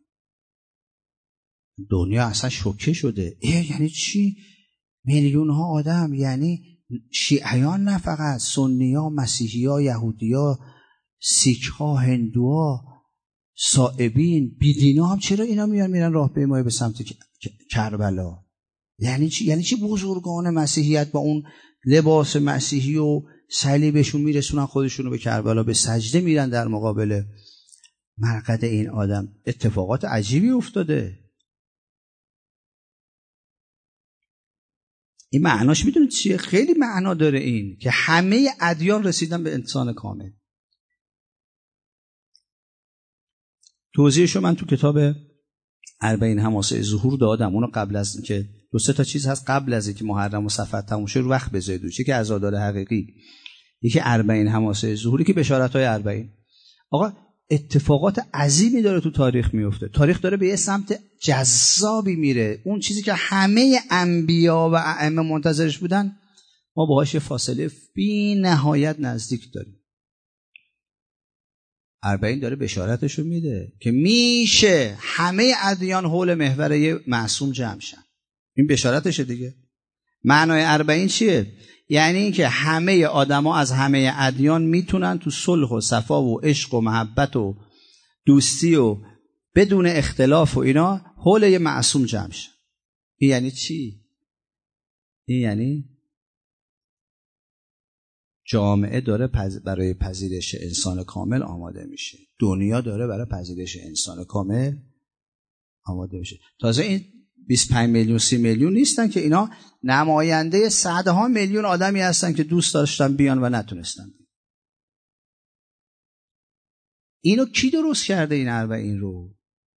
دنیا اصلا شوکه شده. یعنی چی؟ میلیون ها آدم، یعنی شیعیان نه فقط، سنی ها، مسیحی ها، یهودی ها، سیک ها، هندو ها، صائبین، بیدینا هم. چرا اینا میرن راهپیمایی به سمت کربلا؟ یعنی چی؟ یعنی چی بزرگان مسیحیت با اون لباس مسیحی و صلیبشون میرسونن خودشونو به کربلا، به سجده میرن در مقابل مرقد این آدم. اتفاقات عجیبی افتاده. این معناش میدونید چیه؟ خیلی معنا داره این که همه ادیان رسیدن به انسان کامل. توضیحشو من تو کتاب 40 حماسه ظهور دادم. اونو قبل از اینکه 2-3 تا چیز هست قبل از اینکه محرم و صفر تموم شه رو وقت بذارید. یکی که عزادار حقیقی، یکی 40 حماسه ظهوری که بشارت‌های 40. آقا اتفاقات عظیمی داره تو تاریخ میفته. تاریخ داره به یه سمت جذابی میره. اون چیزی که همه انبیا و ائمه منتظرش بودن، ما باهاش فاصله بی نهایت نزدیک داریم. 40 داره بشارتشو میده که میشه همه ادیان حول محور یه معصوم جمع شن. این بشارتشه دیگه. معنای 40 چیه؟ یعنی این که همه آدما از همه ادیان میتونن تو صلح و صفا و عشق و محبت و دوستی و بدون اختلاف و اینا حول یه معصوم جمع شن. این یعنی چی؟ این یعنی جامعه داره برای پذیرش انسان کامل آماده میشه. دنیا داره برای پذیرش انسان کامل آماده میشه. تازه این 25 میلیون 30 میلیون نیستن که اینا نماینده صدها میلیون آدمی هستن که دوست داشتن بیان و نتونستن. اینو کی درست کرده این 40 رو؟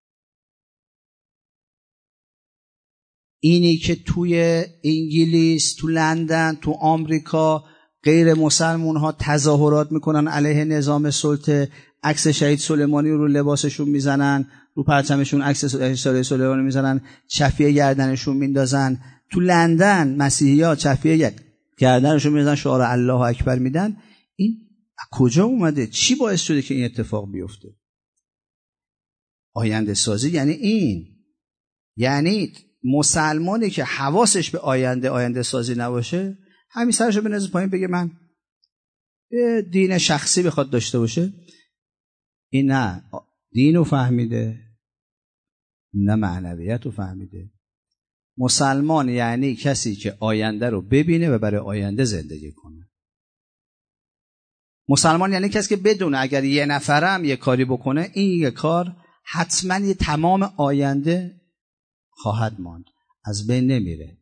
اینی که توی انگلیس، تو لندن، تو آمریکا غیر مسلمون ها تظاهرات میکنن علیه نظام سلطه، عکس شهید سلیمانی رو لباسشون میزنن، رو پرچمشون عکس شهید سلیمانی میزنن، چفیه گردنشون میندازن. تو لندن مسیحی‌ها چفیه گردنشون میزنن، شعار الله اکبر میدن. این کجا اومده؟ چی باعث شده که این اتفاق بیفته؟ آینده سازی یعنی این. یعنی مسلمانی که حواسش به آینده سازی نباشه، همین سرشو بنازه پایین بگه من دین شخصی بخواد داشته باشه، این نه دینو فهمیده نه معنویت رو فهمیده. مسلمان یعنی کسی که آینده رو ببینه و برای آینده زندگی کنه. مسلمان یعنی کسی که بدونه اگر یه نفرم یه کاری بکنه، این یه کار حتما یه تمام آینده خواهد ماند، از بین نمیره.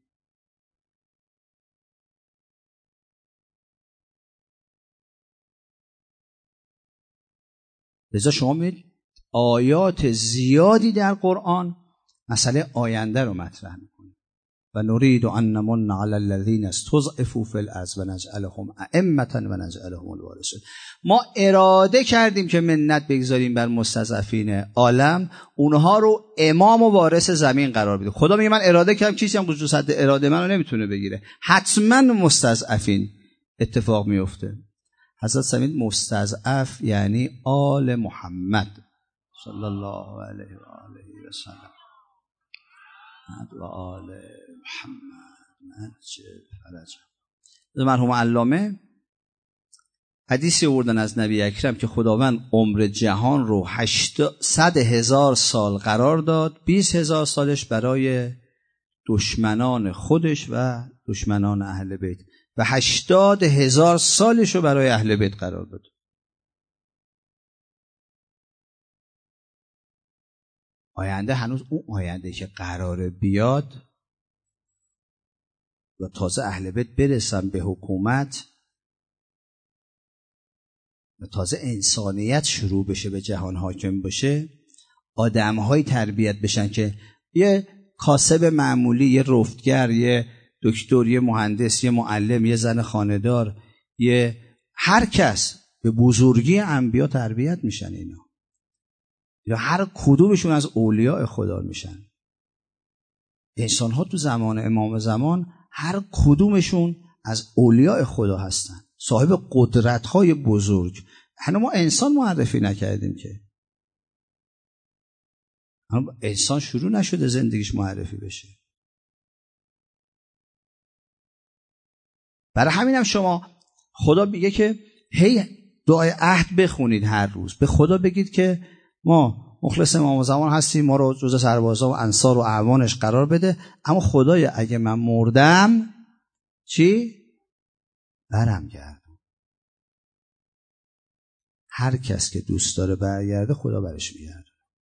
لذا شما می‌بینید آیات زیادی در قرآن مسئله آینده رو مطرح میکنه. و نرید ان نمن علی الذین استضعفوا فی الارض و نجعلهم ائمة و نجعلهم الوارثین. ما اراده کردیم که منت بگذاریم بر مستضعفین عالم، اونها رو امام و وارث زمین قرار بدیم. خدا میگه من اراده کردم، کسی هم جز حد اراده منو نمیتونه بگیره. حتما مستضعفین اتفاق میفته. حضرت سمید مستضعف یعنی آل محمد صلی الله علیه و آله و سلم و آل محمد مجد فرجه. مرحوم علامه حدیثی آوردن از نبی اکرم که خداوند عمر جهان رو 800,000 سال قرار داد، 20,000 سالش برای دشمنان خودش و دشمنان اهل بیت و 80,000 سالش رو برای اهل بیت قرار داد. آینده هنوز اون آینده که قراره بیاد و تازه اهل بیت برسن به حکومت و تازه انسانیت شروع بشه به جهان حاکم بشه، آدم‌های تربیت بشن که یه کاسب معمولی، یه رفتگر، یه دکتر، یه مهندس، یه معلم، یه زن خانه‌دار، یه هر کس به بزرگی انبیا تربیت میشن. اینا یا هر کدومشون از اولیاء خدا میشن. انسان‌ها تو زمان امام زمان هر کدومشون از اولیاء خدا هستن، صاحب قدرت‌های بزرگ. هنوز ما انسان معرفی نکردیم که انسان شروع نشده زندگیش معرفی بشه. برای همینم شما خدا میگه که هی دعای عهد بخونید هر روز، به خدا بگید که ما مخلص امام زمان هستیم، ما رو جزء سربازا و انصار و اعوانش قرار بده، اما خدایا اگه من مردم چی؟ برم گردم. هر کس که دوست داره برگرده خدا برش میگرده.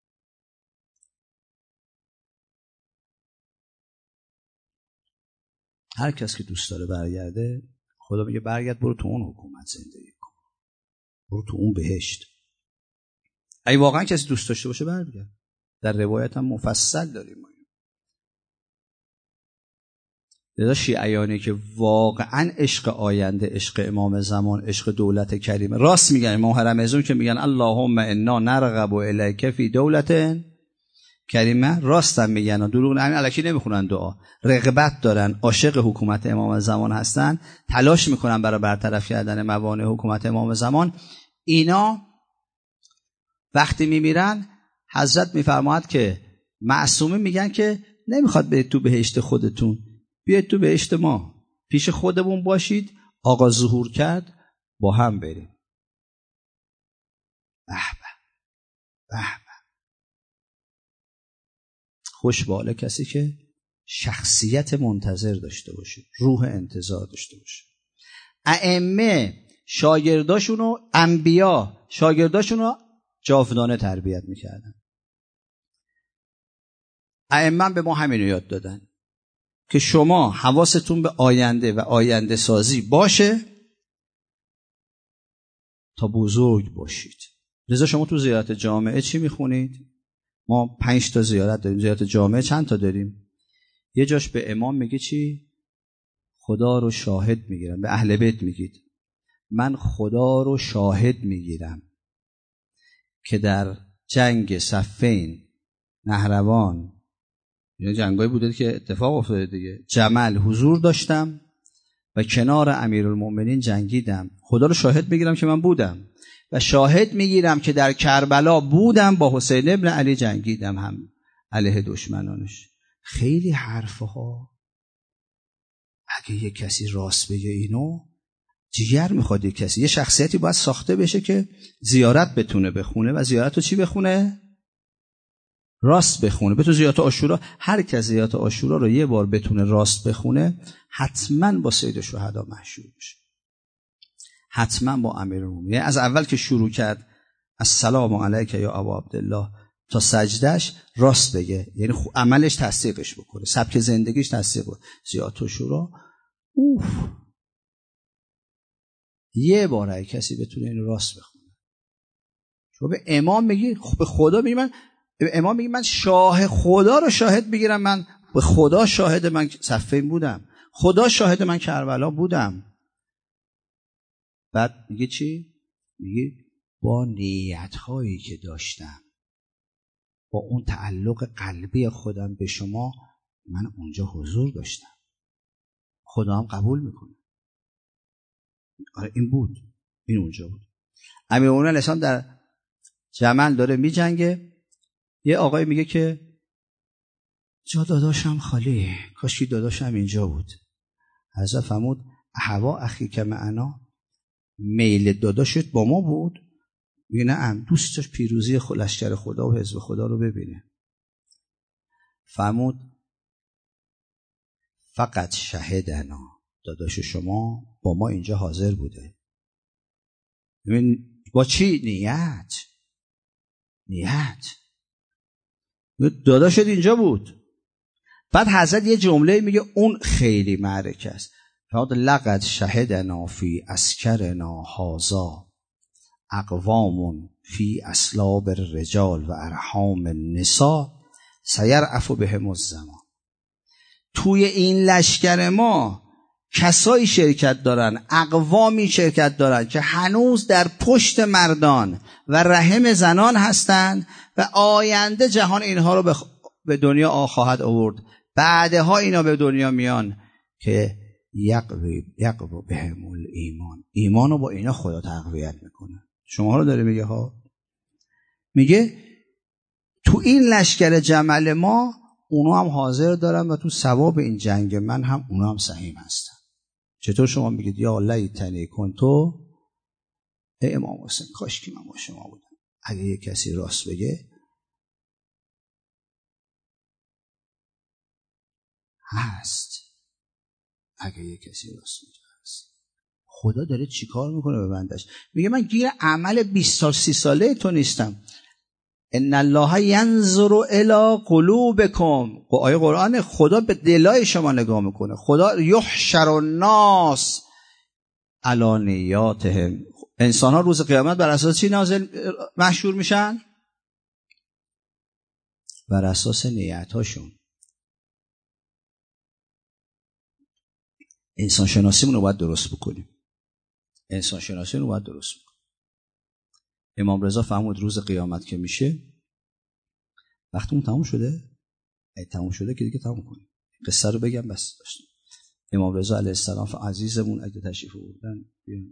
هر کس که دوست داره برگرده خدا میگه برگرد، برو تو اون حکومت زندگی کن، برو تو اون بهشت. اگه واقعا کسی دوست داشته باشه برگرد. در روایت هم مفصل داریم. لذا شیعیانی که واقعا عشق آینده، عشق امام زمان، عشق دولت کریمه، راست میگن. امام حرمزون که میگن اللهم انا نرغب الیک فی دولت کریمه، راست هم میگن و دروغ همین الکی نمیخونن. دعا رغبت دارن، عاشق حکومت امام زمان هستن، تلاش میکنن برای برطرف کردن موانع حکومت امام زمان. اینا وقتی میمیرن حضرت میفرماید که معصومه میگن که نمیخواد برید تو بهشت خودتون، بیاید تو بهشت ما، پیش خودمون باشید، آقا ظهور کرد با هم بریم. به به به به. خوش به حال کسی که شخصیت منتظر داشته باشه، روح انتظار داشته باشه. ائمه شاگرداشونو، انبیا شاگرداشونو جاودانه تربیت میکردن. ائمه به ما همین رو یاد دادن که شما حواستون به آینده و آینده سازی باشه تا بزرگ باشید. لذا شما تو زیارت جامعه چی میخونید؟ ما 5 تا زیارت داریم. زیارت جامعه چند تا داریم؟ یه جاش به امام میگه چی؟ خدا رو شاهد میگیرم. به اهل بیت میگید من خدا رو شاهد میگیرم که در جنگ صفین، نهروان، یعنی جنگایی بوده که اتفاق افتاده دیگه، جمل حضور داشتم و کنار امیرالمؤمنین جنگیدم. خدا رو شاهد میگیرم که من بودم و شاهد میگیرم که در کربلا بودم، با حسین ابن علی جنگیدم هم علیه دشمنانش. خیلی حرفها. اگه یه کسی راست بگه اینو جیگر میخواد. یه کسی، یه شخصیتی باید ساخته بشه که زیارت بتونه بخونه و زیارت رو چی بخونه؟ راست بخونه. به تو زیارت عاشورا، هر کس زیارت عاشورا رو یه بار بتونه راست بخونه حتما با سید الشهدا محشور میشه، حتما با امیرالمومنین. از اول که شروع کرد السلام علیک یا ابا عبدالله تا سجدش راست بگه، یعنی عملش تصدیقش بکنه، سبک زندگیش تصدیق بکنه. زیارت عاشورا یه بار کسی بتونه این راست بخونه شما به امام میگی به خدا میگی من امام میگی من شاه خدا رو شاهد بگیرم، من به خدا شاهد من صفین بودم، خدا شاهد من کربلا بودم. بعد میگه چی؟ میگه با نیت‌هایی که داشتم، با اون تعلق قلبی خودم به شما، من اونجا حضور داشتم، خدا هم قبول میکنه. آره این بود، این اونجا بود. امیرالمومنین علیه السلام در جمل داره میجنگه، یه آقای میگه که جا داداشم خالی، کاش که داداشم اینجا بود. حضرت فرمود هوا اخی که معنا، میل داداشت با ما بود؟ میگه نه، دوست داشت پیروزی لشکر خدا و حزب خدا رو ببینه. فرمود فقط شهدنا، داداش شما با ما اینجا حاضر بوده. ببین با چی؟ نیت. داداشت اینجا بود. بعد حضرت یه جمله میگه اون خیلی معرکه است. فرمود لقد شهدنا فی اسکرنا هذا اقوام فی اصلاب الرجال و ارحام النساء سیرعف بهم الزمان. توی این لشکر ما کسایی شرکت دارن، اقوامی شرکت دارن که هنوز در پشت مردان و رحم زنان هستند و آینده جهان اینها رو به دنیا خواهد آورد. بعدها اینا به دنیا میان که یقوی بهم الایمان، ایمان رو با اینا خدا تقویت میکنه. شما رو داره میگه ها، میگه تو این لشکر جمل ما اونا هم حاضر دارن و تو ثواب این جنگ من هم اونا هم سهیم هستن. چطور شما میگید یا لیتنی کنتو، ای امام حسین کاش که من با شما بودم. اگه یه کسی راست بگه هست، اگه یه کسی راست میگه هست. خدا داره چیکار میکنه به بندش؟ میگه من گیر عمل 20 سال 30 ساله تو نیستم. ان الله ینظر الی قلوبکم، آیه قرآن، خدا به دلای شما نگاه میکنه. خدا یحشر الناس علی نیاتهم، انسان ها روز قیامت بر اساس چی محشور میشن؟ بر اساس نیت هاشون. انسان شناسیمون رو باید درست بکنیم. انسان شناسی رو باید درست بکنیم. امام رضا فرمود روز قیامت که میشه، وقتمون تموم شده؟ اگه تموم شده که دیگه تموم کنیم. قصه رو بگم بس داشتم. امام رضا علیه السلام عزیزمون اگه تشریف آوردن بیان.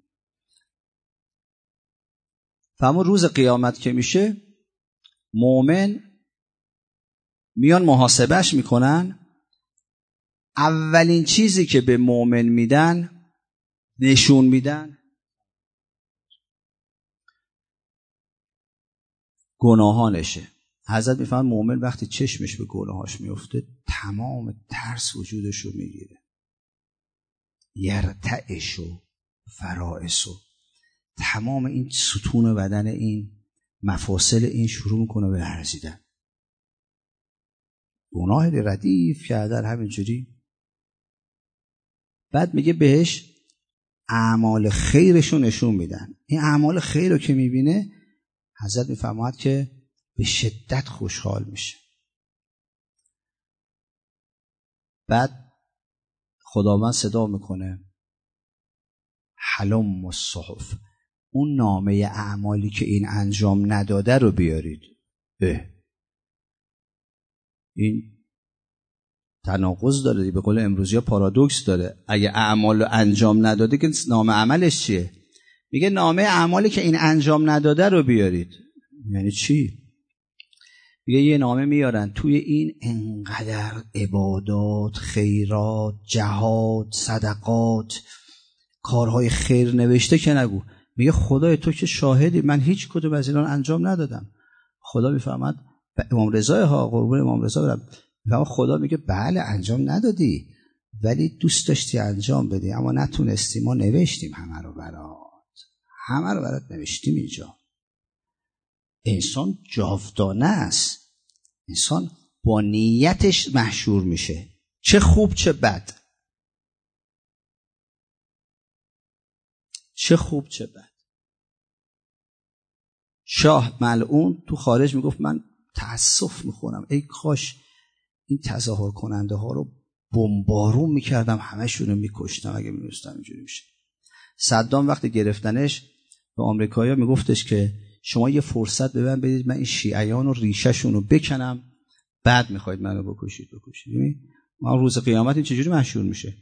فرمود روز قیامت که میشه، مؤمن میان محاسبهش میکنن. اولین چیزی که به مؤمن میدن، نشون میدن، گناهانشه. حضرت میفهمن مؤمن وقتی چشمش به گناهاش میفته تمام ترس وجودش رو میگیره. یرتعش و فرائس و تمام این ستون بدن، این مفاصل این شروع میکنه به لرزیدن. گناه ردیف کردن همینجوری. بعد میگه بهش اعمال خیرشو نشون میدن. این اعمال خیر رو که میبینه حضرت میفرماید که به شدت خوشحال میشه. بعد خداوند صدا میکنه حلم الصحف، اون نامه اعمالی که این انجام نداده رو بیارید. این تناقض داره، به قول امروزی ها پارادوکس داره. اگه اعمال رو انجام نداده که نامه عملش چیه؟ میگه نامه اعمالی که این انجام نداده رو بیارید. یعنی چی؟ میگه یه نامه میارن، توی این انقدر عبادات، خیرات، جهاد، صدقات، کارهای خیر نوشته که نگو. میگه خدای تو که شاهدی من هیچ کدوم از اینا انجام ندادم. خدا میفهمد امام رضا ها، قربون امام رضا برم، خدا میگه بله انجام ندادی ولی دوست داشتی انجام بدی اما نتونستی، ما نوشتیم همه رو برات نوشتیم اینجا. انسان جاودانه است، انسان با نیتش محشور میشه، چه خوب چه بد، چه خوب چه بد. شاه ملعون تو خارج میگفت من تأسف میخورم، ای کاش این تظاهر کننده ها رو بمبارون میکردم، همشون رو میکشتم اگه میدونستم اینجوری میشه. صدام وقتی گرفتنش به آمریکایی‌ها میگفتش که شما یه فرصت به من بدید من این شیعیان رو ریشه‌شون رو بکنم، بعد میخواید منو بکشید. ما روز قیامت این چجوری محشور میشه؟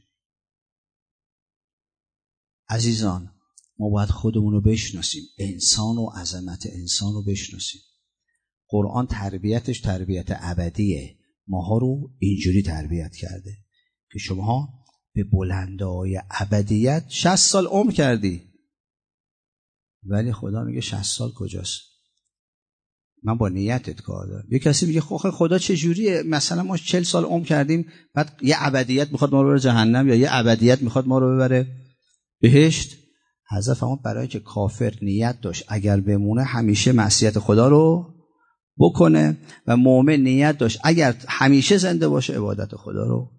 عزیزان ما باید خودمون رو بشناسیم، انسان و عظمت انسان رو بشناسیم. قرآن تربیتش تربیت ابدیه، ماها رو اینجوری تربیت کرده که شما به بلندای ابدیت 60 سال عمر کردی، ولی خدا میگه 60 سال کجاست؟ من با نیتت کار دارم. یه کسی میگه خدا چجوریه؟ مثلا ما 40 سال عمر کردیم بعد یه ابدیت میخواد ما رو ببره جهنم یا یه ابدیت میخواد ما رو ببره بهشت. حضرت فرمود برای که کافر نیت داشت اگر بمونه همیشه معصیت خدا رو بکنه و مؤمن نیت داشت اگر همیشه زنده باشه عبادت خدا رو.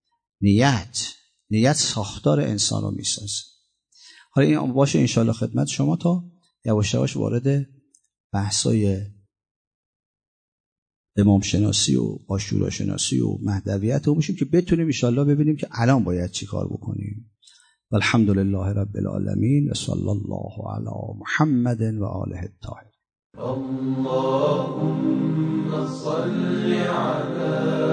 نیت ساختار انسان رو میسازه. حالا این باشه انشالله خدمت شما تا یواش یواش وارد بحثای امام شناسی و عاشورا شناسی و مهدویت رو میشیم که بتونیم انشالله ببینیم که الان باید چی کار بکنیم. والحمدلله رب العالمین و صلی الله علی محمد و آله الطاهرین. اللهم صل علی